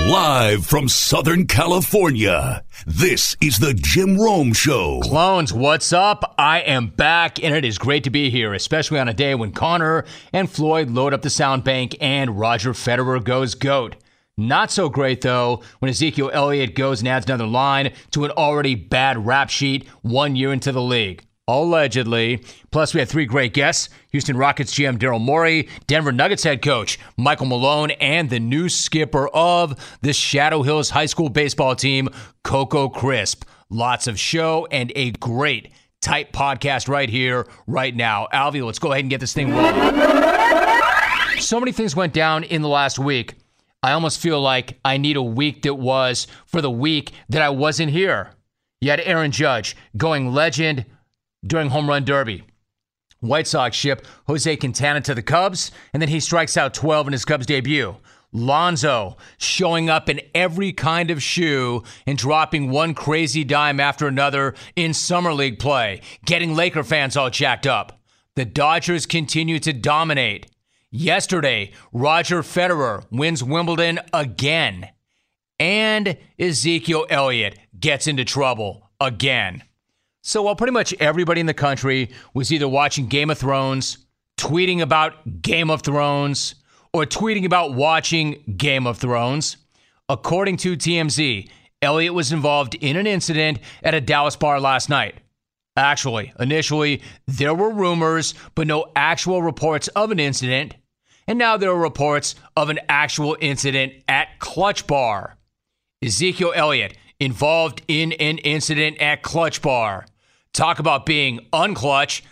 Live from Southern California, this is the Jim Rome Show. Clones, what's up? I am back, and it is great to be here, especially on a day when Connor and Floyd load up the sound bank and Roger Federer goes GOAT. Not so great, though, when Ezekiel Elliott goes and adds another line to an already bad rap sheet 1 year into the league. Allegedly. Plus, we had three great guests: Houston Rockets GM Daryl Morey, Denver Nuggets head coach Michael Malone, and the new skipper of the Shadow Hills High School baseball team, Coco Crisp. Lots of show and a great, tight podcast right here, right now. Alvy, let's go ahead and get this thing rolling. So many things went down in the last week. I almost feel like I need a week that was for the week that I wasn't here. You had Aaron Judge going legend during Home Run Derby. White Sox ship Jose Quintana to the Cubs, and then he strikes out 12 in his Cubs debut. Lonzo showing up in every kind of shoe and dropping one crazy dime after another in Summer League play, getting Laker fans all jacked up. The Dodgers continue to dominate. Yesterday, Roger Federer wins Wimbledon again. And Ezekiel Elliott gets into trouble again. So while pretty much everybody in the country was either watching Game of Thrones, tweeting about Game of Thrones, or tweeting about watching Game of Thrones, according to TMZ, Elliott was involved in an incident at a Dallas bar last night. Actually, initially, there were rumors, but no actual reports of an incident. And now there are reports of an actual incident at Clutch Bar. Ezekiel Elliott involved in an incident at Clutch Bar. Talk about being unclutch.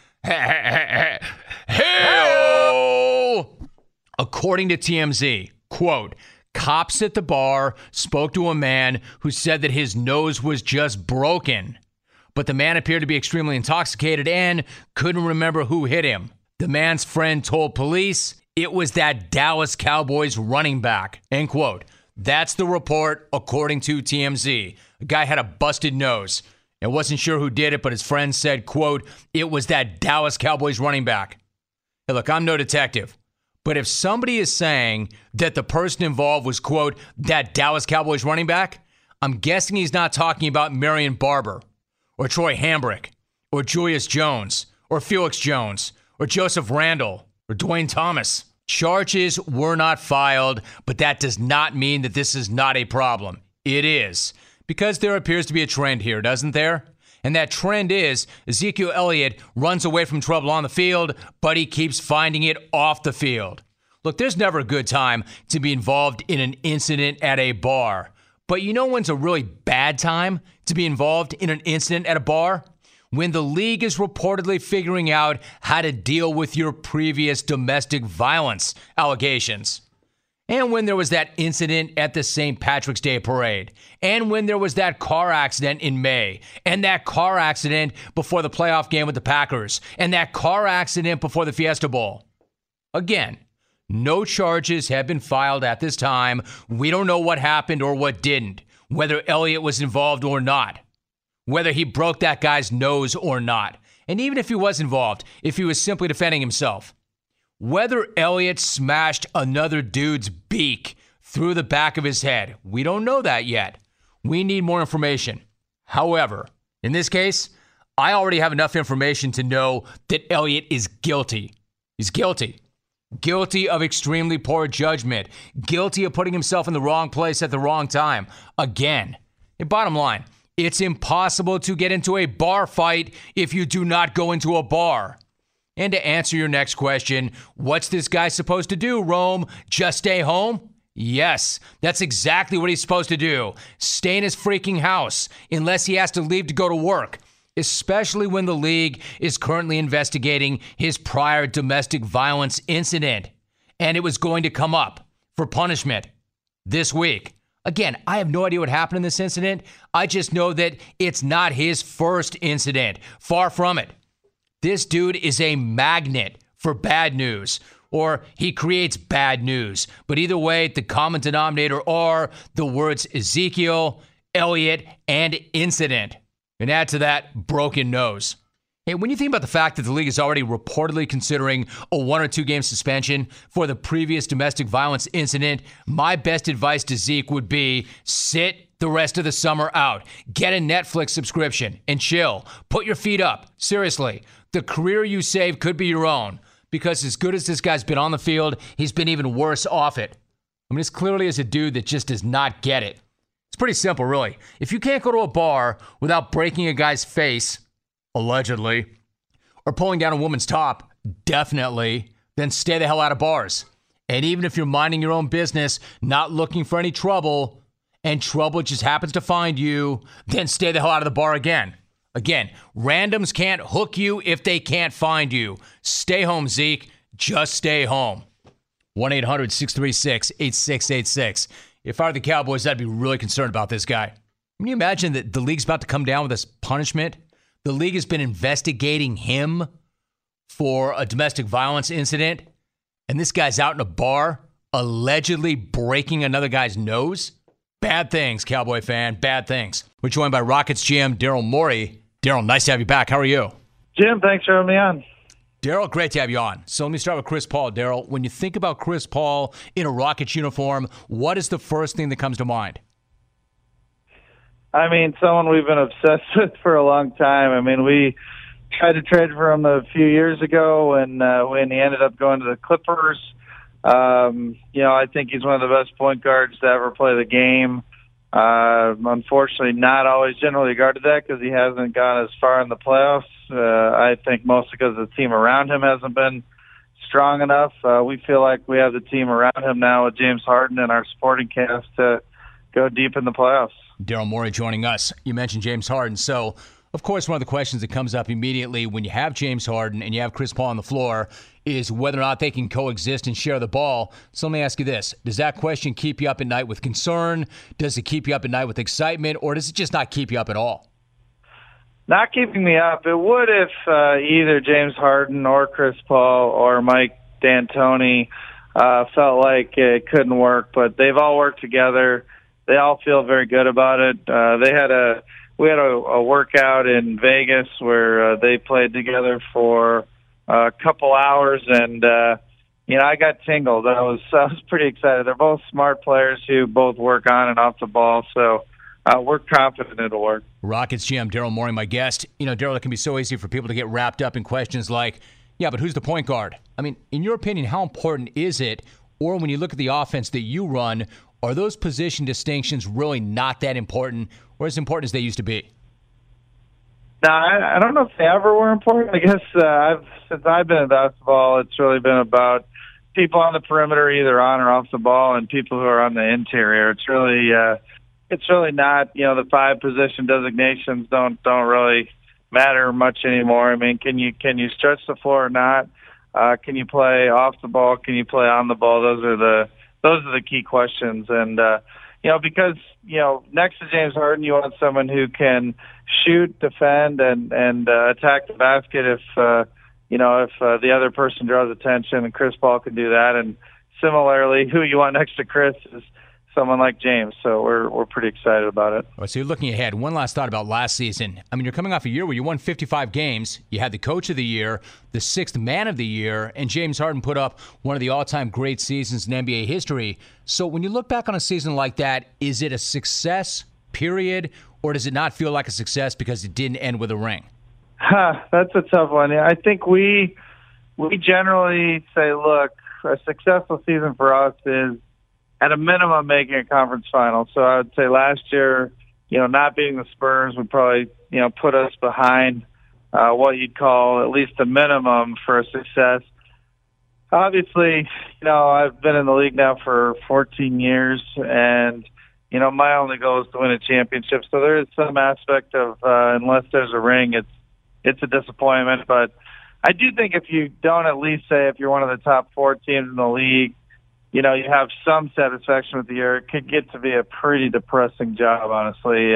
Hell! According to TMZ, quote, cops at the bar spoke to a man who said that his nose was just broken. But the man appeared to be extremely intoxicated and couldn't remember who hit him. The man's friend told police it was that Dallas Cowboys running back, end quote. That's the report according to TMZ. A guy had a busted nose and wasn't sure who did it, but his friend said, quote, it was that Dallas Cowboys running back. Hey, look, I'm no detective, but if somebody is saying that the person involved was, quote, that Dallas Cowboys running back, I'm guessing he's not talking about Marion Barber or Troy Hambrick or Julius Jones or Felix Jones or Joseph Randall or Dwayne Thomas. Charges were not filed, but that does not mean that this is not a problem. It is. Because there appears to be a trend here, doesn't there? And that trend is Ezekiel Elliott runs away from trouble on the field, but he keeps finding it off the field. Look, there's never a good time to be involved in an incident at a bar. But you know when's a really bad time to be involved in an incident at a bar? When the league is reportedly figuring out how to deal with your previous domestic violence allegations. And when there was that incident at the St. Patrick's Day parade. And when there was that car accident in May. And that car accident before the playoff game with the Packers. And that car accident before the Fiesta Bowl. Again, no charges have been filed at this time. We don't know what happened or what didn't. Whether Elliott was involved or not. Whether he broke that guy's nose or not. And even if he was involved, if he was simply defending himself. Whether Elliott smashed another dude's beak through the back of his head, we don't know that yet. We need more information. However, in this case, I already have enough information to know that Elliott is guilty. He's guilty. Guilty of extremely poor judgment. Guilty of putting himself in the wrong place at the wrong time. Again, and bottom line, it's impossible to get into a bar fight if you do not go into a bar. And to answer your next question, what's this guy supposed to do, Rome? Just stay home? Yes, that's exactly what he's supposed to do. Stay in his freaking house, unless he has to leave to go to work, especially when the league is currently investigating his prior domestic violence incident. And it was going to come up for punishment this week. Again, I have no idea what happened in this incident. I just know that it's not his first incident. Far from it. This dude is a magnet for bad news, or he creates bad news. But either way, the common denominator are the words Ezekiel, Elliott, and incident. And add to that, broken nose. Hey, when you think about the fact that the league is already reportedly considering a 1 or 2 game suspension for the previous domestic violence incident, my best advice to Zeke would be sit the rest of the summer out. Get a Netflix subscription and chill. Put your feet up. Seriously, the career you save could be your own, because as good as this guy's been on the field, he's been even worse off it. I mean, this clearly is a dude that just does not get it. It's pretty simple, really. If you can't go to a bar without breaking a guy's face, allegedly, or pulling down a woman's top, definitely, then stay the hell out of bars. And even if you're minding your own business, not looking for any trouble, and trouble just happens to find you, then stay the hell out of the bar again. Again, randoms can't hook you if they can't find you. Stay home, Zeke. Just stay home. 1-800-636-8686. If I were the Cowboys, I'd be really concerned about this guy. Can you imagine that the league's about to come down with this punishment? The league has been investigating him for a domestic violence incident, and this guy's out in a bar allegedly breaking another guy's nose? Bad things, Cowboy fan, bad things. We're joined by Rockets GM Daryl Morey. Daryl, nice to have you back. How are you? Jim, thanks for having me on. Daryl, great to have you on. So let me start with Chris Paul. Daryl, when you think about Chris Paul in a Rockets uniform, what is the first thing that comes to mind? I mean, someone we've been obsessed with for a long time. I mean, we tried to trade for him a few years ago, and when he ended up going to the Clippers, I think he's one of the best point guards to ever play the game. Unfortunately, not always generally regarded that because he hasn't gone as far in the playoffs. I think mostly because the team around him hasn't been strong enough. We feel like we have the team around him now with James Harden and our supporting cast to go deep in the playoffs. Daryl Morey joining us. You mentioned James Harden. So, of course, one of the questions that comes up immediately when you have James Harden and you have Chris Paul on the floor is whether or not they can coexist and share the ball. So let me ask you this. Does that question keep you up at night with concern? Does it keep you up at night with excitement? Or does it just not keep you up at all? Not keeping me up. It would if either James Harden or Chris Paul or Mike D'Antoni felt like it couldn't work. But they've all worked together. They all feel very good about it. We had a workout in Vegas where they played together for a couple hours, and I got tingled. I was pretty excited. They're both smart players who both work on and off the ball, so we're confident it'll work. Rockets GM Daryl Morey, my guest. Daryl, it can be so easy for people to get wrapped up in questions like, yeah, but who's the point guard? I mean, in your opinion, how important is it? Or when you look at the offense that you run, are those position distinctions really not that important, or as important as they used to be? No, I don't know if they ever were important. I guess since I've been in basketball, it's really been about people on the perimeter, either on or off the ball, and people who are on the interior. It's really not. The 5 position designations don't really matter much anymore. I mean, can you stretch the floor or not? Can you play off the ball? Can you play on the ball? Those are the key questions. And, because, next to James Harden, you want someone who can shoot, defend, and attack the basket if the other person draws attention, and Chris Paul can do that. And similarly, who you want next to Chris is someone like James. So we're pretty excited about it. All right, so you're looking ahead. One last thought about last season. I mean, you're coming off a year where you won 55 games. You had the coach of the year, the 6th man of the year, and James Harden put up one of the all-time great seasons in NBA history. So when you look back on a season like that, is it a success, period, or does it not feel like a success because it didn't end with a ring? That's a tough one. I think we generally say, look, a successful season for us is at a minimum making a conference final. So I would say last year, not beating the Spurs would probably, put us behind what you'd call at least a minimum for a success. Obviously, I've been in the league now for 14 years, and, my only goal is to win a championship. So there is some aspect of unless there's a ring, it's a disappointment. But I do think if you don't at least say if you're one of the top 4 teams in the league, you have some satisfaction with the year, it could get to be a pretty depressing job, honestly.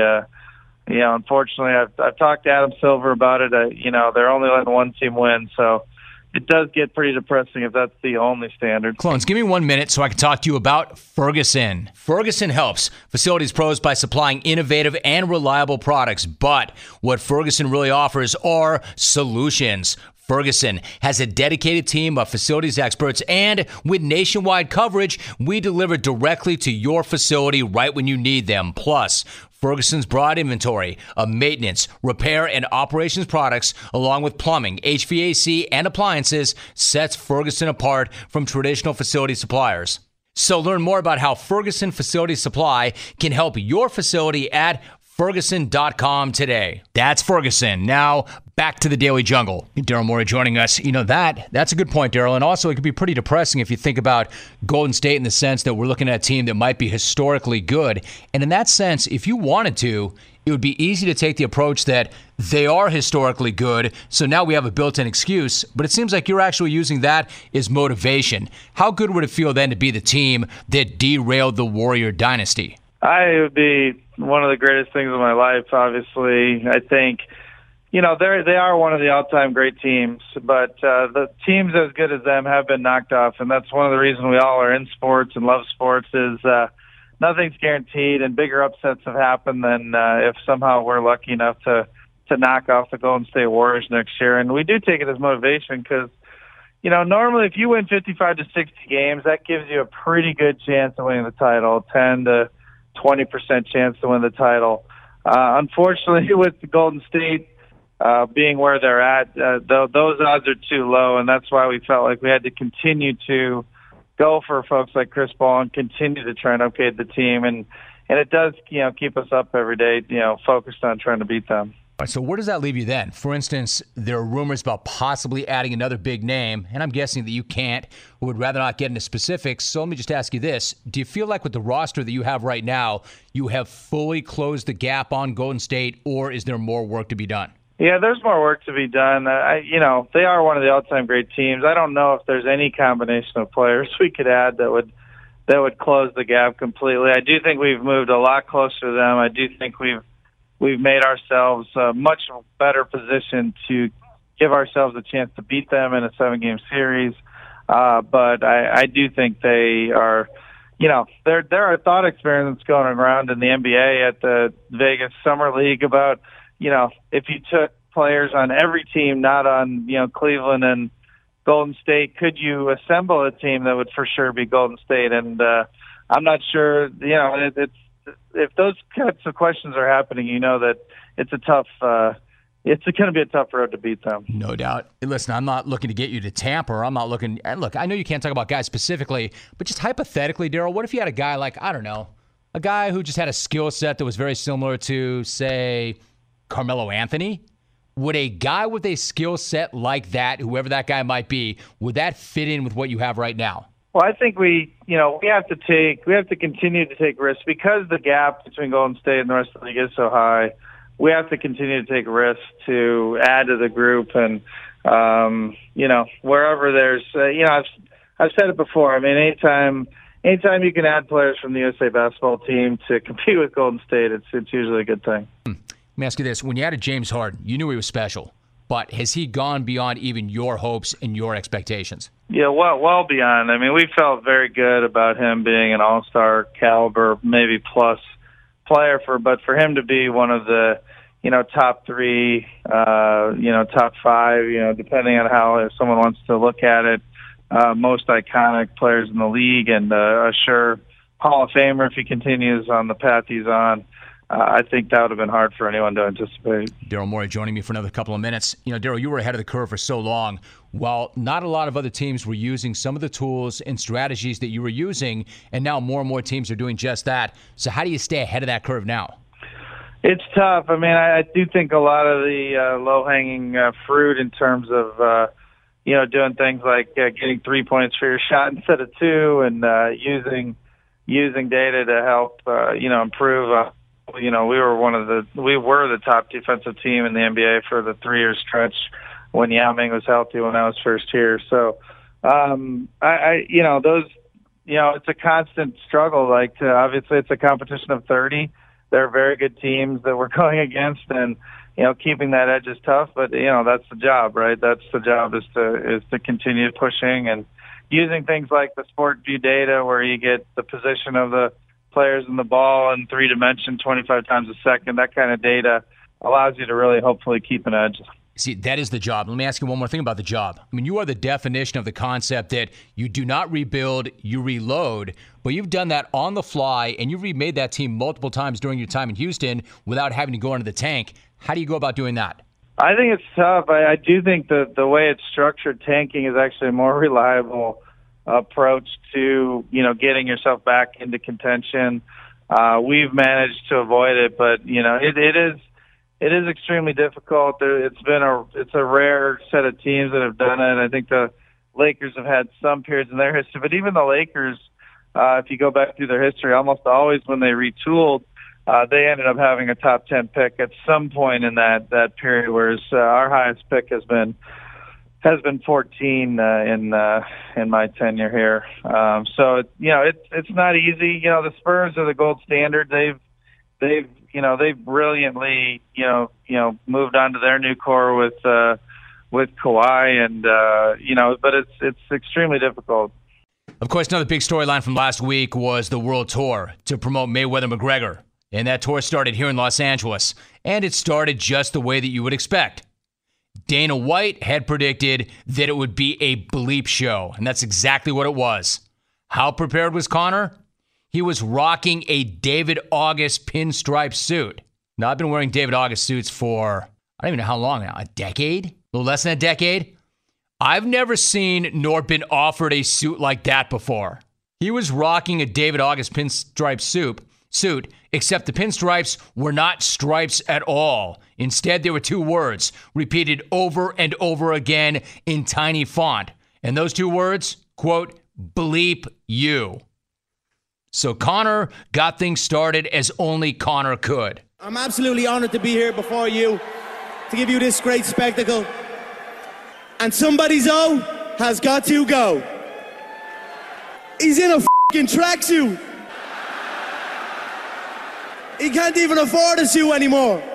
Unfortunately, I've talked to Adam Silver about it. They're only letting one team win, so it does get pretty depressing if that's the only standard. Clones, give me 1 minute so I can talk to you about Ferguson. Ferguson helps facilities pros by supplying innovative and reliable products, but what Ferguson really offers are solutions. Ferguson has a dedicated team of facilities experts, and with nationwide coverage, we deliver directly to your facility right when you need them. Plus, Ferguson's broad inventory of maintenance, repair, and operations products, along with plumbing, HVAC, and appliances, sets Ferguson apart from traditional facility suppliers. So learn more about how Ferguson Facility Supply can help your facility at Ferguson.com today. That's Ferguson. Now, back to the Daily Jungle. Daryl Morey joining us. That's a good point, Daryl. And also, it could be pretty depressing if you think about Golden State in the sense that we're looking at a team that might be historically good. And in that sense, if you wanted to, it would be easy to take the approach that they are historically good, so now we have a built-in excuse. But it seems like you're actually using that as motivation. How good would it feel then to be the team that derailed the Warrior dynasty? It would be one of the greatest things in my life, obviously. I think, they are one of the all-time great teams, but the teams as good as them have been knocked off, and that's one of the reasons we all are in sports and love sports is nothing's guaranteed, and bigger upsets have happened than if somehow we're lucky enough to knock off the Golden State Warriors next year. And we do take it as motivation because, normally if you win 55 to 60 games, that gives you a pretty good chance of winning the title, 10 to 20% chance to win the title. Unfortunately, with the Golden State being where they're at, those odds are too low, and that's why we felt like we had to continue to go for folks like Chris Paul and continue to try and upgrade the team, and it does keep us up every day, focused on trying to beat them. All right, so where does that leave you then? For instance, there are rumors about possibly adding another big name, and I'm guessing that you can't or would rather not get into specifics. So let me just ask you this. Do you feel like with the roster that you have right now, you have fully closed the gap on Golden State, or is there more work to be done? Yeah, there's more work to be done. They are one of the all-time great teams. I don't know if there's any combination of players we could add that would close the gap completely. I do think we've moved a lot closer to them. I do think we've made ourselves a much better position to give ourselves a chance to beat them in a 7-game series. But I do think they are, there are thought experiments going around in the NBA at the Vegas Summer League about, if you took players on every team, not on, Cleveland and Golden State, could you assemble a team that would for sure be Golden State? And I'm not sure, if those types of questions are happening, that it's going to be a tough road to beat them. No doubt. Listen, I'm not looking to get you to Tampa. I'm not looking. And look, I know you can't talk about guys specifically, but just hypothetically, Daryl, what if you had a guy like, I don't know, a guy who just had a skill set that was very similar to, say, Carmelo Anthony? Would a guy with a skill set like that, whoever that guy might be, would that fit in with what you have right now? Well, I think we have to continue to take risks because the gap between Golden State and the rest of the league is so high. We have to continue to take risks to add to the group, and wherever there's, I've said it before. I mean, anytime you can add players from the USA basketball team to compete with Golden State, it's usually a good thing. Let me ask you this: when you added James Harden, you knew he was special, but has he gone beyond even your hopes and your expectations? Yeah, well beyond. I mean, we felt very good about him being an all-star caliber, maybe plus player but for him to be one of the, top 3, top 5, depending on how someone wants to look at it, most iconic players in the league and a sure Hall of Famer if he continues on the path he's on. I think that would have been hard for anyone to anticipate. Daryl Morey joining me for another couple of minutes. Daryl, you were ahead of the curve for so long. While not a lot of other teams were using some of the tools and strategies that you were using, and now more and more teams are doing just that. So how do you stay ahead of that curve now? It's tough. I mean, I do think a lot of the low-hanging fruit in terms of, doing things like getting 3 points for your shot instead of 2 and using data to help, improve. We were the top defensive team in the NBA for the 3-year stretch when Yao Ming was healthy when I was first here. So, it's a constant struggle. Obviously it's a competition of 30. There are very good teams that we're going against, and keeping that edge is tough, but that's the job, right? That's the job, is to continue pushing and using things like the Sport View data, where you get the position of the players in the ball in 3 dimension 25 times a second. That kind of data allows you to really hopefully keep an edge. See, that is the job. Let me ask you one more thing about the job. I mean, you are the definition of the concept that you do not rebuild, you reload, but you've done that on the fly, and you've remade that team multiple times during your time in Houston without having to go into the tank. How do you go about doing that? I think it's tough. I do think that the way it's structured, tanking is actually a more reliable approach to, getting yourself back into contention. We've managed to avoid it, but, it is extremely difficult. It's a rare set of teams that have done it. I think the Lakers have had some periods in their history, but even the Lakers, if you go back through their history, almost always when they retooled, they ended up having a top 10 pick at some point in that period, whereas our highest pick has been 14 in my tenure here. So it's not easy. The Spurs are the gold standard. They've brilliantly moved on to their new core with Kawhi, and but it's extremely difficult. Of course, another big storyline from last week was the World Tour to promote Mayweather-McGregor. And that tour started here in Los Angeles. And it started just the way that you would expect. Dana White had predicted that it would be a bleep show. And that's exactly what it was. How prepared was Conor? He was rocking a David August pinstripe suit. Now, I've been wearing David August suits for, I don't even know how long now, a decade? A little less than a decade? I've never seen nor been offered a suit like that before. He was rocking a David August pinstripe suit, except the pinstripes were not stripes at all. Instead, there were 2 words repeated over and over again in tiny font. And those 2 words, quote, bleep you. So Conor got things started as only Conor could. I'm absolutely honored to be here before you to give you this great spectacle. And somebody's has got to go. He's in a f***ing tracksuit. He can't even afford a suit anymore.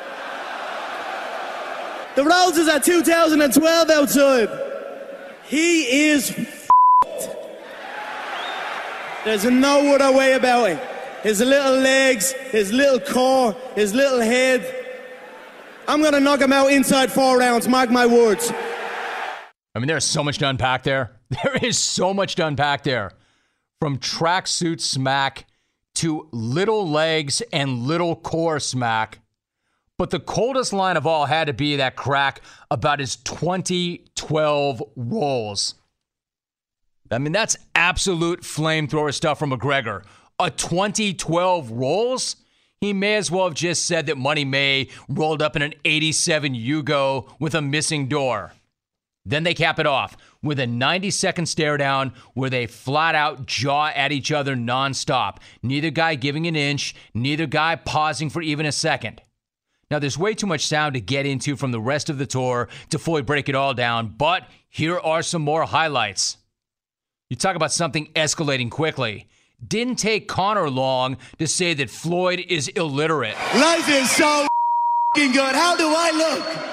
The Rhodes is at 2012 outside. He is f***ed. There's no other way about it. His little legs, his little core, his little head. I'm going to knock him out inside 4 rounds, mark my words. I mean, there's so much to unpack there. There is so much to unpack there. From tracksuit smack to little legs and little core smack. But the coldest line of all had to be that crack about his 2012 rolls. I mean, that's absolute flamethrower stuff from McGregor. A 2012 rolls? He may as well have just said that Money May rolled up in an 87 Yugo with a missing door. Then they cap it off with a 90-second stare down where they flat out jaw at each other nonstop. Neither guy giving an inch, neither guy pausing for even a second. Now, there's way too much sound to get into from the rest of the tour to fully break it all down, but here are some more highlights. You talk about something escalating quickly. Didn't take Conor long to say that Floyd is illiterate. Life is so good. How do I look?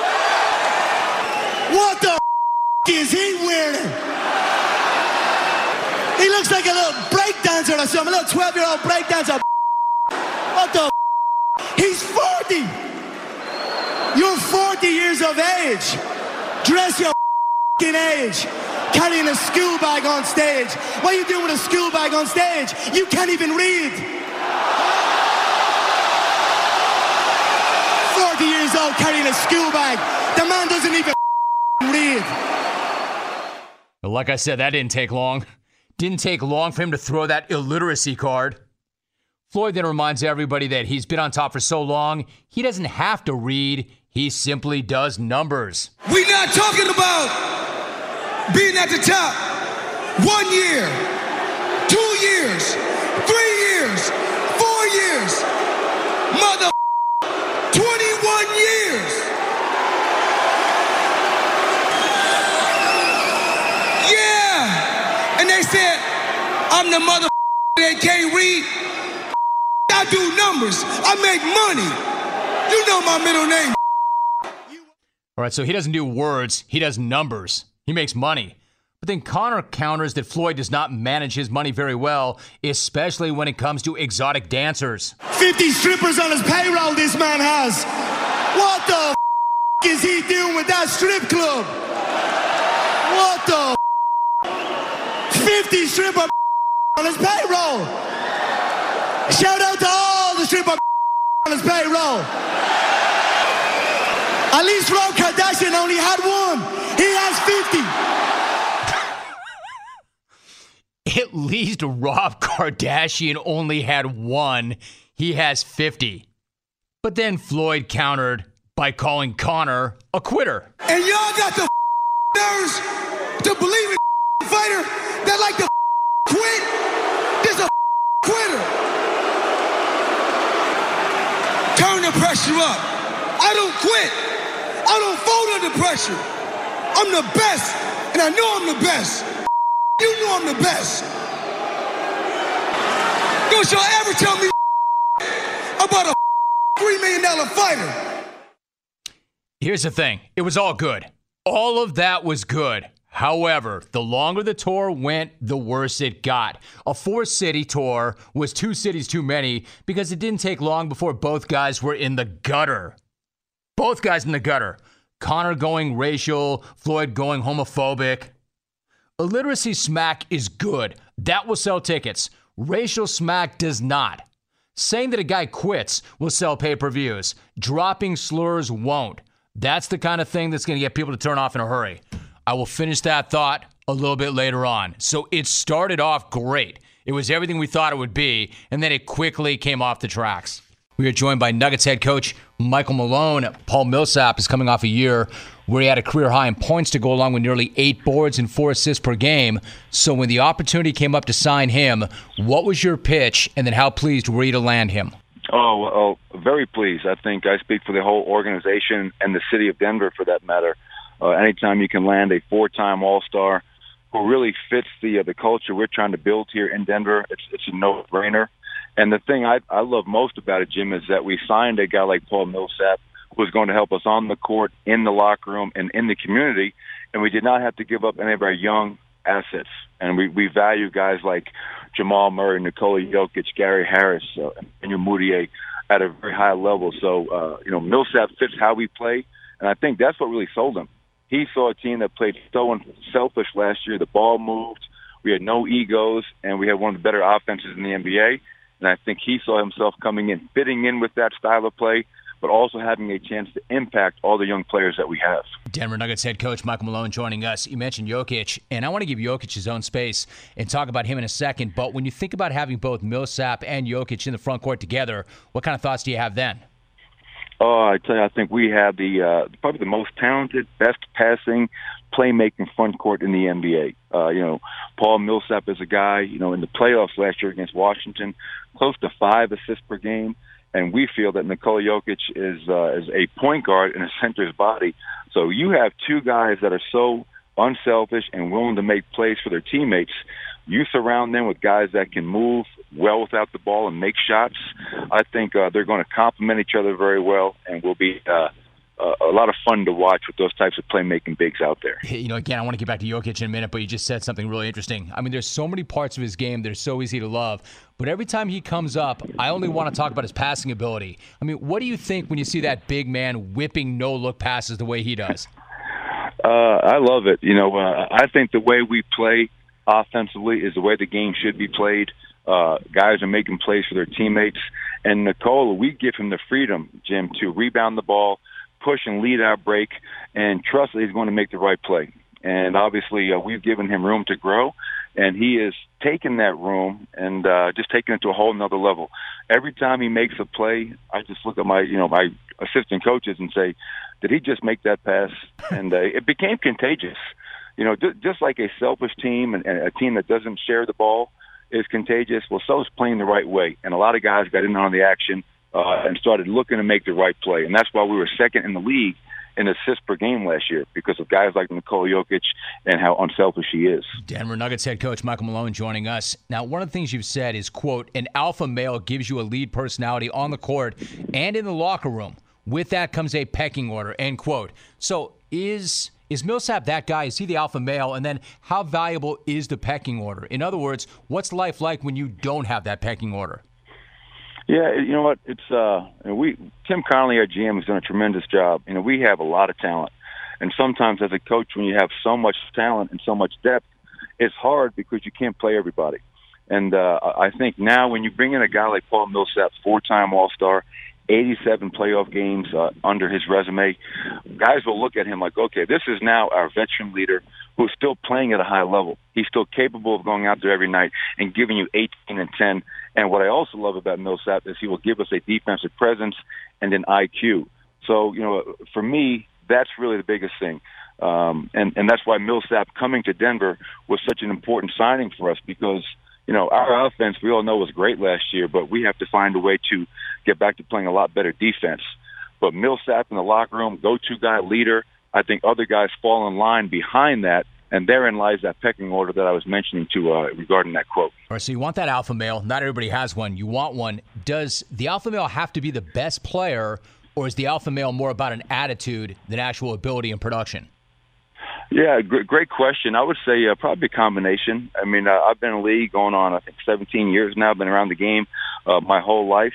What the is he wearing? He looks like a little breakdancer or something, a little 12-year-old breakdancer. What the He's 40. You're 40 years of age. Dress your age. Carrying a school bag on stage. What are you doing with a school bag on stage? You can't even read. 40 years old carrying a school bag. The man doesn't even read. Like I said, that didn't take long. Didn't take long for him to throw that illiteracy card. Floyd then reminds everybody that he's been on top for so long, he doesn't have to read. He simply does numbers. We're not talking about being at the top 1 year, 2 years, 3 years, 4 years, mother 21 years. Yeah, and they said I'm the mother that can't read. I do numbers. I make money. You know my middle name. All right, so he doesn't do words, he does numbers. He makes money. But then Conor counters that Floyd does not manage his money very well, especially when it comes to exotic dancers. 50 strippers on his payroll this man has. What the is he doing with that strip club? What the 50 stripper on his payroll. Shout out to all the stripper on his payroll. At least Rob Kardashian only had one. He has 50. At least Rob Kardashian only had one. He has 50. But then Floyd countered by calling Conor a quitter. And y'all got the nerves to believe in a fighter that like to quit? There's a quitter. Turn the pressure up. I don't quit. I don't fold under pressure. I'm the best, and I know I'm the best. You know I'm the best. Don't y'all ever tell me about a $3 million fighter. Here's the thing. It was all good. All of that was good. However, the longer the tour went, the worse it got. A 4-city tour was 2 cities too many because it didn't take long before both guys were in the gutter. Both guys in the gutter. Conor going racial, Floyd going homophobic. Illiteracy smack is good. That will sell tickets. Racial smack does not. Saying that a guy quits will sell pay-per-views. Dropping slurs won't. That's the kind of thing that's going to get people to turn off in a hurry. I will finish that thought a little bit later on. So it started off great. It was everything we thought it would be, and then it quickly came off the tracks. We are joined by Nuggets head coach Michael Malone. Paul Millsap is coming off a year where he had a career high in points to go along with nearly 8 boards and 4 assists per game. So when the opportunity came up to sign him, what was your pitch, and then how pleased were you to land him? Oh, well, very pleased. I think I speak for the whole organization and the city of Denver, for that matter. Anytime you can land a 4-time All-Star who really fits the culture we're trying to build here in Denver, it's a no-brainer. And the thing I love most about it, Jim, is that we signed a guy like Paul Millsap who was going to help us on the court, in the locker room, and in the community, and we did not have to give up any of our young assets. And we value guys like Jamal Murray, Nikola Jokic, Gary Harris, and Mudiay at a very high level. So, Millsap fits how we play, and I think that's what really sold him. He saw a team that played so unselfish last year. The ball moved. We had no egos, and we had one of the better offenses in the NBA. And I think he saw himself coming in, fitting in with that style of play, but also having a chance to impact all the young players that we have. Denver Nuggets head coach Michael Malone joining us. You mentioned Jokic, and I want to give Jokic his own space and talk about him in a second. But when you think about having both Millsap and Jokic in the front court together, what kind of thoughts do you have then? Oh, I tell you, I think we have probably the most talented, best passing, playmaking front court in the NBA. Paul Millsap is a guy, in the playoffs last year against Washington, close to 5 assists per game. And we feel that Nikola Jokic is a point guard in a center's body. So you have 2 guys that are so unselfish and willing to make plays for their teammates. You surround them with guys that can move well without the ball and make shots. I think they're going to complement each other very well and will be a lot of fun to watch with those types of playmaking bigs out there. Again, I want to get back to Jokic in a minute, but you just said something really interesting. I mean, there's so many parts of his game that are so easy to love, but every time he comes up, I only want to talk about his passing ability. I mean, what do you think when you see that big man whipping no-look passes the way he does? I love it. I think the way we play offensively is the way the game should be played. Guys are making plays for their teammates. And Nikola, we give him the freedom, Jim, to rebound the ball, push and lead our break, and trust that he's going to make the right play. And obviously, we've given him room to grow, and he is taking that room and just taking it to a whole nother level. Every time he makes a play, I just look at my assistant coaches and say, did he just make that pass? And it became contagious. Just like a selfish team and a team that doesn't share the ball is contagious, well, so is playing the right way. And a lot of guys got in on the action and started looking to make the right play. And that's why we were second in the league in assists per game last year, because of guys like Nikola Jokic and how unselfish he is. Denver Nuggets head coach Michael Malone joining us. Now, one of the things you've said is, quote, an alpha male gives you a lead personality on the court and in the locker room. with that comes a pecking order, end quote. So is Millsap that guy? Is he the alpha male? And then how valuable is the pecking order? In other words, what's life like when you don't have that pecking order? Yeah, you know what? It's Tim Connolly, our GM, has done a tremendous job. We have a lot of talent, and sometimes as a coach, when you have so much talent and so much depth, it's hard because you can't play everybody. And I think now when you bring in a guy like Paul Millsap, 4-time All-Star, 87 playoff games under his resume, guys will look at him like, okay, this is now our veteran leader who's still playing at a high level. He's still capable of going out there every night and giving you 18 and 10. And what I also love about Millsap is he will give us a defensive presence and an IQ. So, for me, that's really the biggest thing. And that's why Millsap coming to Denver was such an important signing for us because, our offense, we all know, was great last year, but we have to find a way to get back to playing a lot better defense. But Millsap in the locker room, go-to guy, leader, I think other guys fall in line behind that, and therein lies that pecking order that I was mentioning regarding that quote. All right, so you want that alpha male. Not everybody has one. You want one. Does the alpha male have to be the best player, or is the alpha male more about an attitude than actual ability and production? Yeah, great question. I would say probably a combination. I mean, I've been in the league going on, I think, 17 years now. I've been around the game my whole life.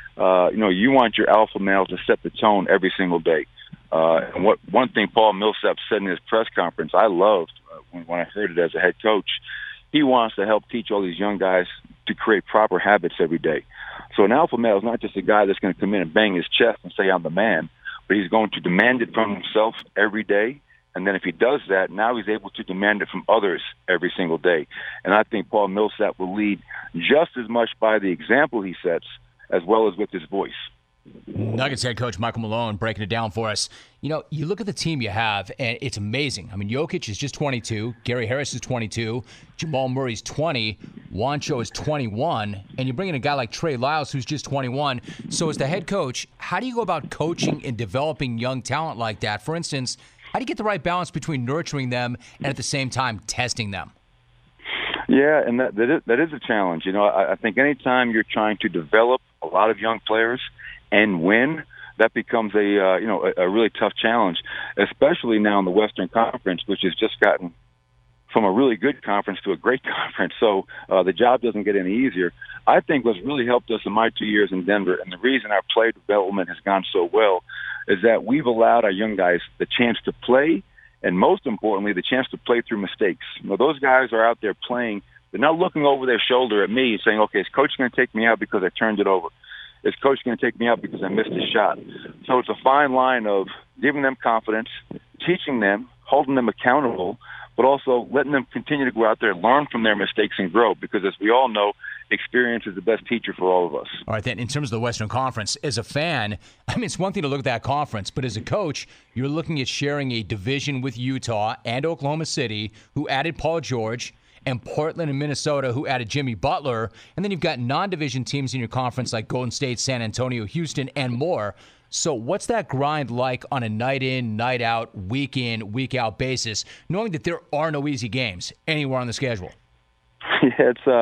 You want your alpha male to set the tone every single day. And one thing Paul Millsap said in his press conference, I loved when I heard it as a head coach. He wants to help teach all these young guys to create proper habits every day. So an alpha male is not just a guy that's going to come in and bang his chest and say, I'm the man, but he's going to demand it from himself every day. And then if he does that, now he's able to demand it from others every single day. And I think Paul Millsap will lead just as much by the example he sets as well as with his voice. Nuggets head coach Michael Malone breaking it down for us. You look at the team you have, and it's amazing. I mean, Jokic is just 22. Gary Harris is 22. Jamal Murray's 20. Juancho is 21. And you bring in a guy like Trey Lyles, who's just 21. So as the head coach, how do you go about coaching and developing young talent like that? For instance, how do you get the right balance between nurturing them and at the same time testing them? Yeah, and that is a challenge. I think anytime you're trying to develop a lot of young players and win, that becomes a really tough challenge, especially now in the Western Conference, which has just gotten from a really good conference to a great conference. So the job doesn't get any easier. I think what's really helped us in my 2 years in Denver, and the reason our play development has gone so well, is that we've allowed our young guys the chance to play, and most importantly, the chance to play through mistakes. Those guys are out there playing. They're not looking over their shoulder at me saying, okay, is coach going to take me out because I turned it over? Is coach going to take me out because I missed a shot? So it's a fine line of giving them confidence, teaching them, holding them accountable, but also letting them continue to go out there, learn from their mistakes, and grow. Because as we all know, experience is the best teacher for all of us. All right, then, in terms of the Western Conference, as a fan, I mean, it's one thing to look at that conference, but as a coach, you're looking at sharing a division with Utah and Oklahoma City, who added Paul George, and Portland and Minnesota, who added Jimmy Butler. And then you've got non-division teams in your conference like Golden State, San Antonio, Houston, and more. So what's that grind like on a night in, night out, week in, week out basis, knowing that there are no easy games anywhere on the schedule? Yeah, it's,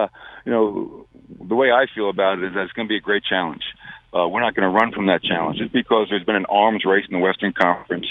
the way I feel about it is that it's going to be a great challenge. We're not going to run from that challenge. Just because there's been an arms race in the Western Conference,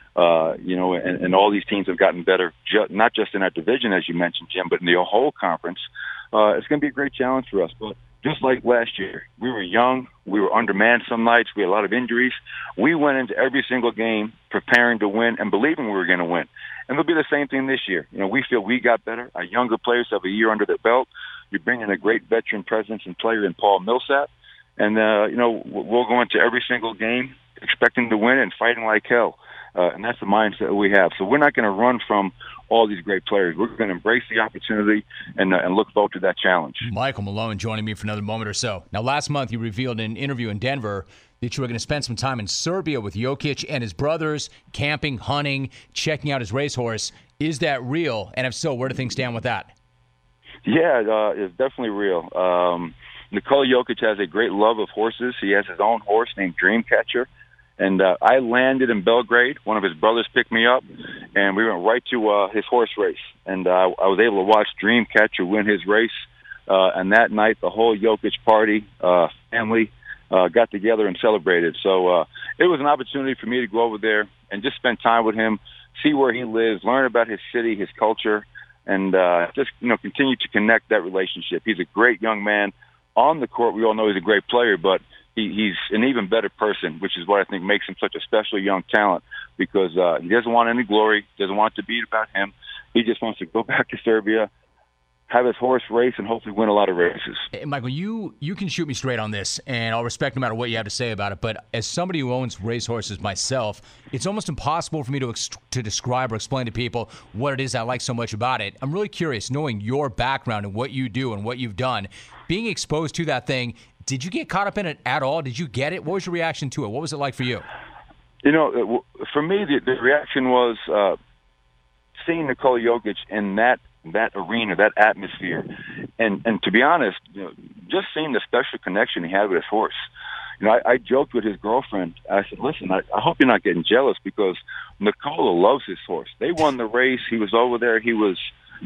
and all these teams have gotten better, not just in our division, as you mentioned, Jim, but in the whole conference. It's going to be a great challenge for us. But just like last year, we were young, we were undermanned some nights, we had a lot of injuries. We went into every single game preparing to win and believing we were going to win. And it'll be the same thing this year. We feel we got better. Our younger players have a year under their belt. You bring in a great veteran presence and player in Paul Millsap. And, we'll go into every single game expecting to win and fighting like hell. And that's the mindset we have. So we're not going to run from all these great players. We're going to embrace the opportunity and look forward to that challenge. Michael Malone joining me for another moment or so. Now, last month you revealed in an interview in Denver that you were going to spend some time in Serbia with Jokic and his brothers, camping, hunting, checking out his racehorse. Is that real? And if so, where do things stand with that? Yeah, it's definitely real. Nikola Jokic has a great love of horses. He has his own horse named Dreamcatcher. And I landed in Belgrade. One of his brothers picked me up, and we went right to his horse race. And I was able to watch Dreamcatcher win his race. And that night, the whole Jokic party, family, got together and celebrated. So it was an opportunity for me to go over there and just spend time with him, see where he lives, learn about his city, his culture, and just continue to connect that relationship. He's a great young man. On the court, we all know he's a great player, but he's an even better person, which is what I think makes him such a special young talent, because he doesn't want any glory, doesn't want it to be about him. He just wants to go back to Serbia, have his horse race, and hopefully win a lot of races. Hey, Michael, you can shoot me straight on this, and I'll respect no matter what you have to say about it, but as somebody who owns racehorses myself, it's almost impossible for me to describe or explain to people what it is I like so much about it. I'm really curious, knowing your background and what you do and what you've done, being exposed to that thing, did you get caught up in it at all? Did you get it? What was your reaction to it? What was it like for you? For me, the reaction was seeing Nikola Jokic in that arena, that atmosphere, and to be honest, just seeing the special connection he had with his horse. I joked with his girlfriend. I said, "Listen, I hope you're not getting jealous, because Nikola loves his horse. They won the race. He was over there. He was,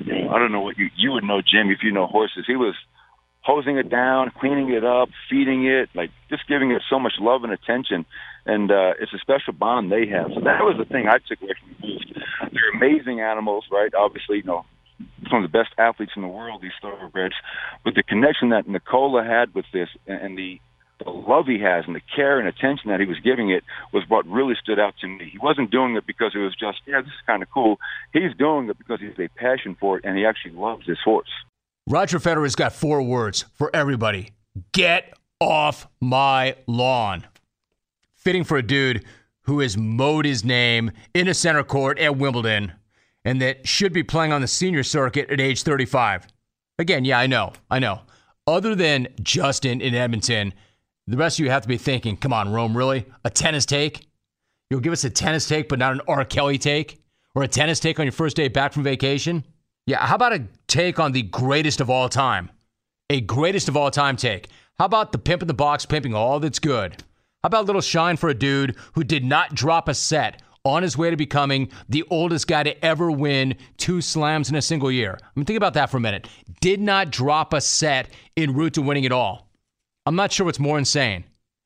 I don't know what you would know, Jim, if you know horses. He was hosing it down, cleaning it up, feeding it, like just giving it so much love and attention. And it's a special bond they have. So that was the thing I took away from the booth. They're amazing animals, right? Obviously, some of the best athletes in the world, these thoroughbreds. But the connection that Nikola had with this, and the love he has and the care and attention that he was giving it, was what really stood out to me. He wasn't doing it because it was just, this is kind of cool. He's doing it because he has a passion for it, and he actually loves his horse. Roger Federer's got 4 words for everybody. Get off my lawn. Fitting for a dude who has mowed his name in a center court at Wimbledon and that should be playing on the senior circuit at age 35. Again, yeah, I know. Other than Justin in Edmonton, the rest of you have to be thinking, come on, Rome, really? A tennis take? You'll give us a tennis take but not an R. Kelly take? Or a tennis take on your first day back from vacation? Yeah, how about a take on the greatest of all time? A greatest of all time take. How about the pimp in the box pimping all that's good? How about a little shine for a dude who did not drop a set on his way to becoming the oldest guy to ever win 2 slams in a single year? I mean, think about that for a minute. Did not drop a set en route to winning it all. I'm not sure what's more insane.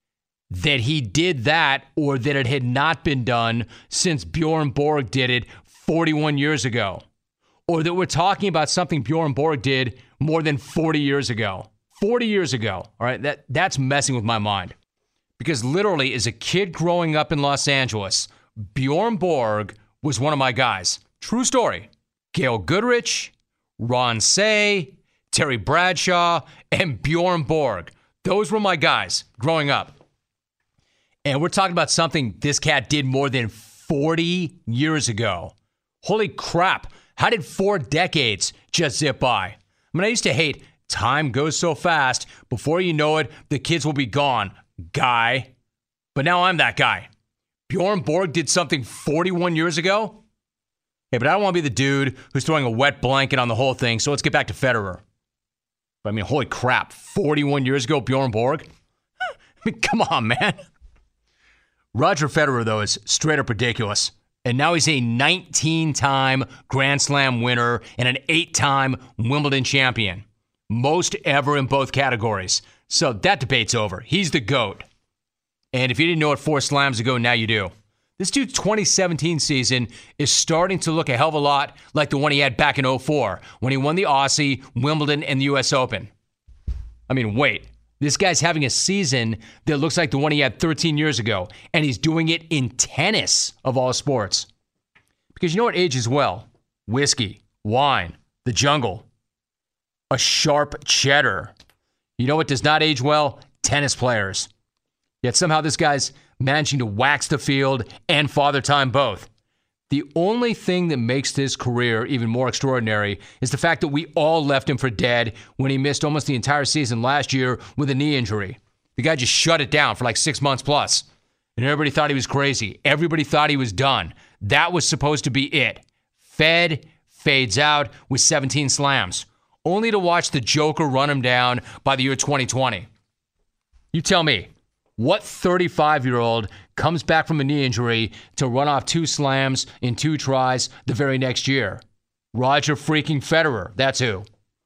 That he did that, or that it had not been done since Bjorn Borg did it 41 years ago. Or that we're talking about something Bjorn Borg did more than 40 years ago. 40 years ago, all right? That's messing with my mind. Because literally, as a kid growing up in Los Angeles, Bjorn Borg was one of my guys. True story. Gail Goodrich, Ron Say, Terry Bradshaw, and Bjorn Borg. Those were my guys growing up. And we're talking about something this cat did more than 40 years ago. Holy crap. How did 4 decades just zip by? I mean, I used to hate time goes so fast. Before you know it, the kids will be gone, guy. But now I'm that guy. Bjorn Borg did something 41 years ago? Hey, but I don't want to be the dude who's throwing a wet blanket on the whole thing, so let's get back to Federer. But I mean, holy crap, 41 years ago, Bjorn Borg? I mean, come on, man. Roger Federer, though, is straight up ridiculous. And now he's a 19-time Grand Slam winner and an 8-time Wimbledon champion. Most ever in both categories. So that debate's over. He's the GOAT. And if you didn't know it 4 slams ago, now you do. This dude's 2017 season is starting to look a hell of a lot like the one he had back in 2004 when he won the Aussie, Wimbledon, and the U.S. Open. I mean, wait. This guy's having a season that looks like the one he had 13 years ago, and he's doing it in tennis of all sports. Because you know what ages well? Whiskey, wine, the jungle, a sharp cheddar. You know what does not age well? Tennis players. Yet somehow this guy's managing to wax the field and Father Time both. The only thing that makes this career even more extraordinary is the fact that we all left him for dead when he missed almost the entire season last year with a knee injury. The guy just shut it down for like 6 months plus. And everybody thought he was crazy. Everybody thought he was done. That was supposed to be it. Fades out with 17 slams, only to watch the Joker run him down by the year 2020. You tell me, what 35-year-old comes back from a knee injury to run off 2 slams in 2 tries the very next year? Roger freaking Federer, that's who.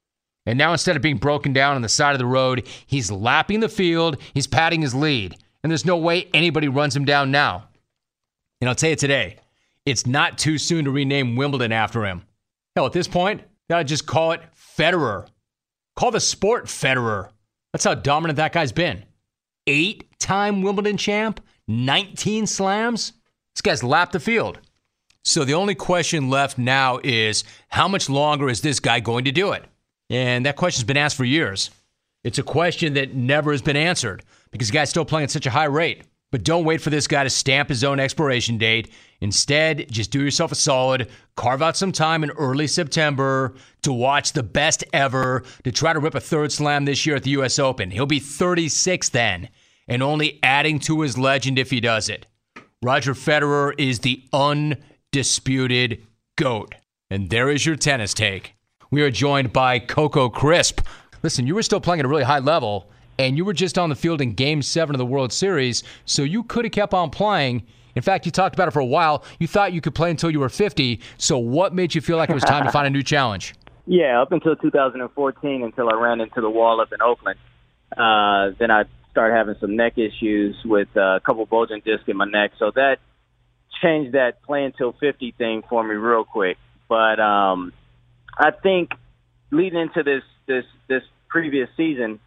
And now instead of being broken down on the side of the road, he's lapping the field, he's padding his lead. And there's no way anybody runs him down now. And I'll tell you today, it's not too soon to rename Wimbledon after him. Hell, at this point, gotta just call it Federer. Call the sport Federer. That's how dominant that guy's been. 8-time Wimbledon champ, 19 slams. This guy's lapped the field. So the only question left now is, how much longer is this guy going to do it? And that question's been asked for years. It's a question that never has been answered because the guy's still playing at such a high rate. But don't wait for this guy to stamp his own expiration date. Instead, just do yourself a solid, carve out some time in early September to watch the best ever, to try to rip a third slam this year at the U.S. Open. He'll be 36 then, and only adding to his legend if he does it. Roger Federer is the undisputed GOAT. And there is your tennis take. We are joined by Coco Crisp. Listen, you were still playing at a really high level, and you were just on the field in Game 7 of the World Series, so you could have kept on playing. In fact, you talked about it for a while. You thought you could play until you were 50, so what made you feel like it was time to find a new challenge? Yeah, up until 2014, until I ran into the wall up in Oakland. Then I started having some neck issues with a couple bulging discs in my neck, so that changed that play until 50 thing for me real quick. But I think leading into this previous season,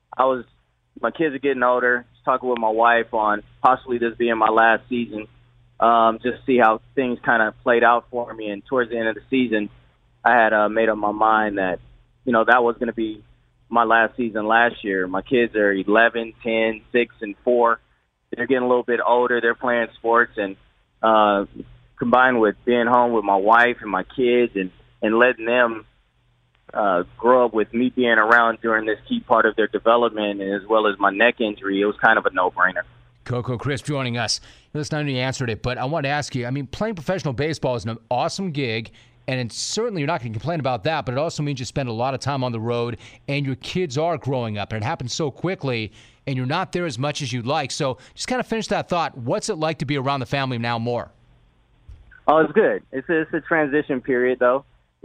my kids are getting older. Just talking with my wife on possibly this being my last season, just see how things kind of played out for me. And towards the end of the season, I had made up my mind that, that was going to be my last season last year. My kids are 11, 10, 6, and 4. They're getting a little bit older. They're playing sports, and combined with being home with my wife and my kids and letting them grow up with me being around during this key part of their development, as well as my neck injury, it was kind of a no-brainer. Coco Crisp joining us. Listen, I know you answered it, but I want to ask you, playing professional baseball is an awesome gig, and certainly you're not going to complain about that, but it also means you spend a lot of time on the road, and your kids are growing up, and it happens so quickly, and you're not there as much as you'd like. So just kind of finish that thought. What's it like to be around the family now more? Oh, it's good. It's a transition period, though.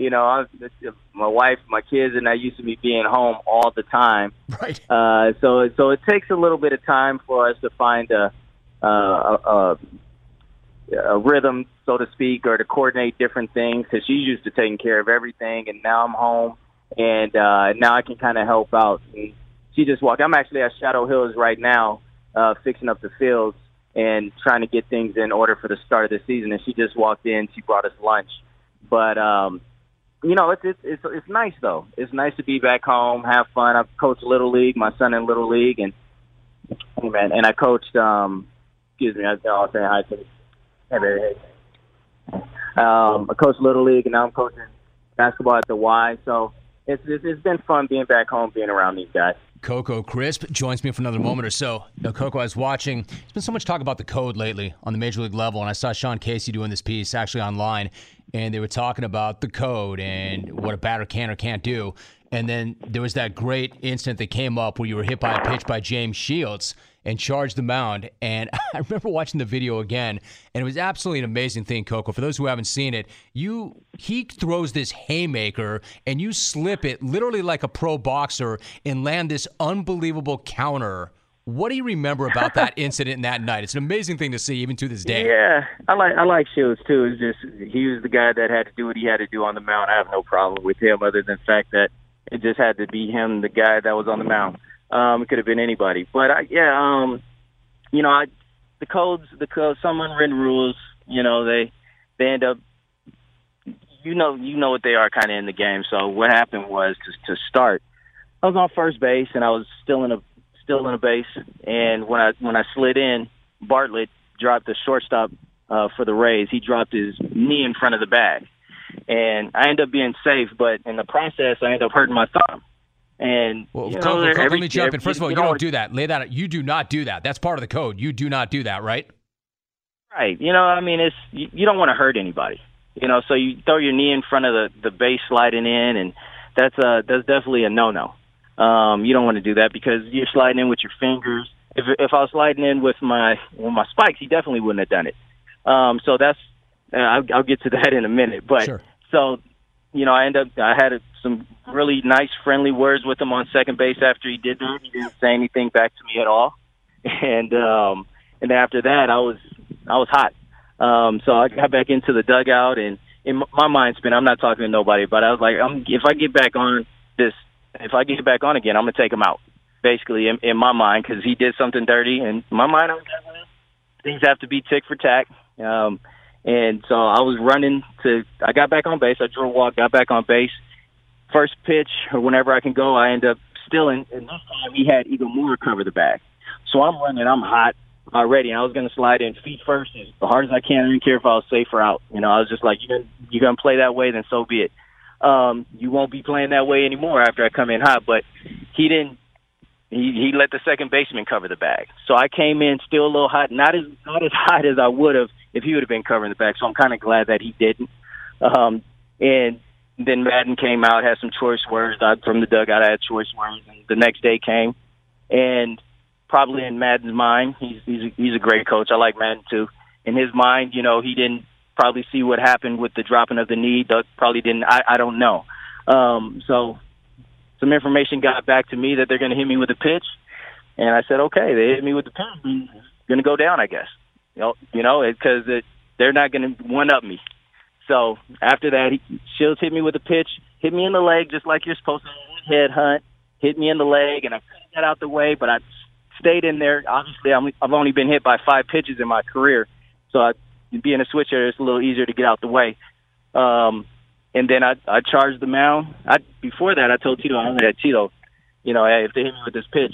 My wife, my kids, and I used to be being home all the time. Right. So it takes a little bit of time for us to find a rhythm, so to speak, or to coordinate different things, because she's used to taking care of everything, and now I'm home, and now I can kind of help out. And she just walked. I'm actually at Shadow Hills right now, fixing up the fields and trying to get things in order for the start of the season, and she just walked in. She brought us lunch. But it's nice though. It's nice to be back home, have fun. I've coached Little League, my son in Little League, and I coached. I'll say hi to you. I coached Little League, and now I'm coaching basketball at the Y. So it's been fun being back home, being around these guys. Coco Crisp joins me for another moment or so. Now, Coco, I was watching. There's been so much talk about the code lately on the Major League level, and I saw Sean Casey doing this piece actually online, and they were talking about the code and what a batter can or can't do. And then there was that great incident that came up where you were hit by a pitch by James Shields and charged the mound. And I remember watching the video again, and it was absolutely an amazing thing, Coco. For those who haven't seen it, he throws this haymaker, and you slip it literally like a pro boxer and land this unbelievable counter. What do you remember about that incident and that night? It's an amazing thing to see even to this day. Yeah, I like Shields too. It's just he was the guy that had to do what he had to do on the mound. I have no problem with him other than the fact that it just had to be him, the guy that was on the mound. It could have been anybody. But the codes, some unwritten rules, they end up, you know what they are kind of in the game. So what happened was to start, I was on first base and I was still in a base. And when I slid in, Bartlett dropped the shortstop for the Rays. He dropped his knee in front of the bag. And I ended up being safe, but in the process, I ended up hurting my thumb. And Coco, let me jump in. First of all, you don't do that. Lay that out. You do not do that. That's part of the code. You do not do that, right? Right. It's you don't want to hurt anybody. So you throw your knee in front of the base sliding in, and that's definitely a no-no. You don't want to do that because you're sliding in with your fingers. If I was sliding in with my spikes, he definitely wouldn't have done it. So that's I'll get to that in a minute. But sure. So I had some really nice, friendly words with him on second base after he did that. He didn't say anything back to me at all. And after that, I was hot. So I got back into the dugout, and in my mind spin, I'm not talking to nobody, but I was like, if I get back on again, I'm going to take him out, basically, in my mind, because he did something dirty. And in my mind, I was like, things have to be tick for tack. And so I was I got back on base. I drew a walk, got back on base. First pitch, or whenever I can go, I end up stealing. And this time he had Eagle Moore cover the bag. So I'm running, I'm hot already. And I was going to slide in feet first as hard as I can. I didn't care if I was safe or out. I was just like, you're going to play that way, then so be it. You won't be playing that way anymore after I come in hot. But he didn't. He let the second baseman cover the bag. So I came in still a little hot, not as hot as I would have if he would have been covering the bag. So I'm kind of glad that he didn't. And then Madden came out, had some choice words. From the dugout, I had choice words. And the next day came, and probably in Madden's mind, he's a great coach. I like Madden too. In his mind, he didn't probably see what happened with the dropping of the knee. Doug probably didn't. I don't know. So some information got back to me that they're going to hit me with a pitch, and I said, okay, they hit me with the pitch. I'm going to go down, I guess. Because they're not going to one-up me. So after that, Shields hit me with a pitch, hit me in the leg just like you're supposed to, head hunt, hit me in the leg, and I couldn't get out the way, but I stayed in there. Obviously, I've only been hit by 5 pitches in my career, so being a switch hitter, it's a little easier to get out the way. And then I charged the mound. Before that, I told Tito, hey, if they hit me with this pitch,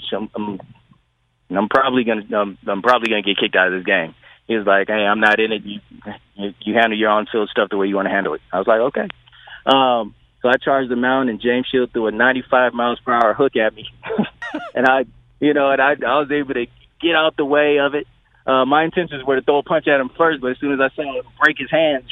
I'm probably gonna get kicked out of this game. He was like, hey, I'm not in it. You handle your on-field stuff the way you want to handle it. I was like, okay. So I charged the mound, and James Shields threw a 95 miles per hour hook at me, and I was able to get out the way of it. My intentions were to throw a punch at him first, but as soon as I saw him break his hands,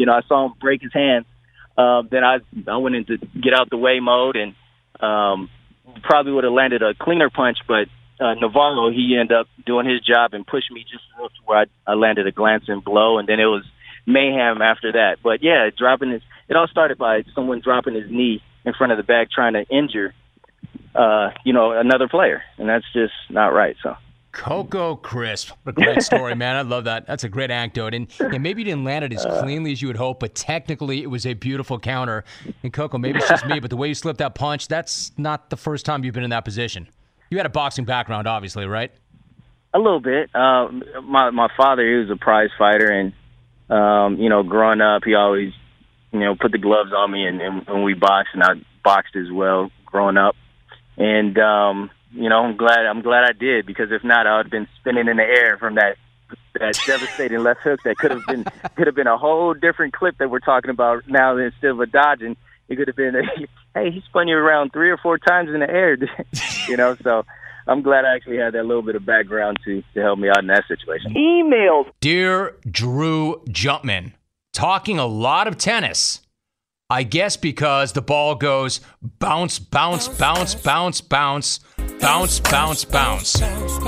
then I went into get out the way mode, and probably would have landed a cleaner punch, but Navarro, he ended up doing his job and pushed me just enough to where I landed a glancing blow, and then it was mayhem after that. But yeah, it all started by someone dropping his knee in front of the bag trying to injure, another player, and that's just not right. So. Coco Crisp. What a great story, man. I love that. That's a great anecdote. And maybe you didn't land it as cleanly as you would hope, but technically it was a beautiful counter. And Coco, maybe it's just me, but the way you slipped that punch, that's not the first time you've been in that position. You had a boxing background, obviously, right? A little bit. My father, he was a prize fighter, and, growing up, he always, put the gloves on me and we boxed, and I boxed as well growing up. And, I'm glad I did, because if not, I would have been spinning in the air from that devastating left hook that could have been a whole different clip that we're talking about now instead of a dodge. And it could have been, hey, he spun you around 3 or 4 times in the air, So I'm glad I actually had that little bit of background to help me out in that situation. Email. Dear Drew Jumpman, talking a lot of tennis. I guess because the ball goes bounce, bounce, bounce, bounce, bounce, bounce, bounce, bounce.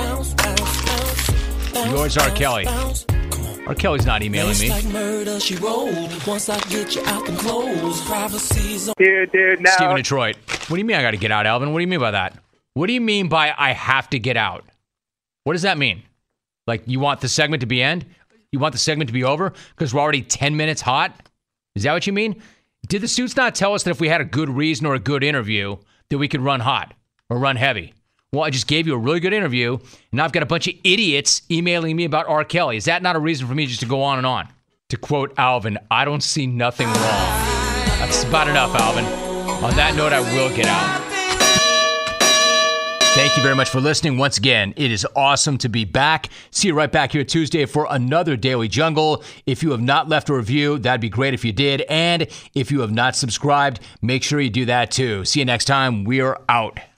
Yours, R. Kelly. R. Kelly's not emailing me. Dude, now. Steve in Detroit. What do you mean I got to get out, Alvin? What do you mean by that? What do you mean by I have to get out? What does that mean? Like, you want the segment to be end? You want the segment to be over because we're already 10 minutes hot? Is that what you mean? Did the suits not tell us that if we had a good reason or a good interview that we could run hot or run heavy? Well, I just gave you a really good interview, and now I've got a bunch of idiots emailing me about R. Kelly. Is that not a reason for me just to go on and on? To quote Alvin, I don't see nothing wrong. That's about enough, Alvin. On that note, I will get out. Thank you very much for listening. Once again, it is awesome to be back. See you right back here Tuesday for another Daily Jungle. If you have not left a review, that'd be great if you did. And if you have not subscribed, make sure you do that too. See you next time. We're out.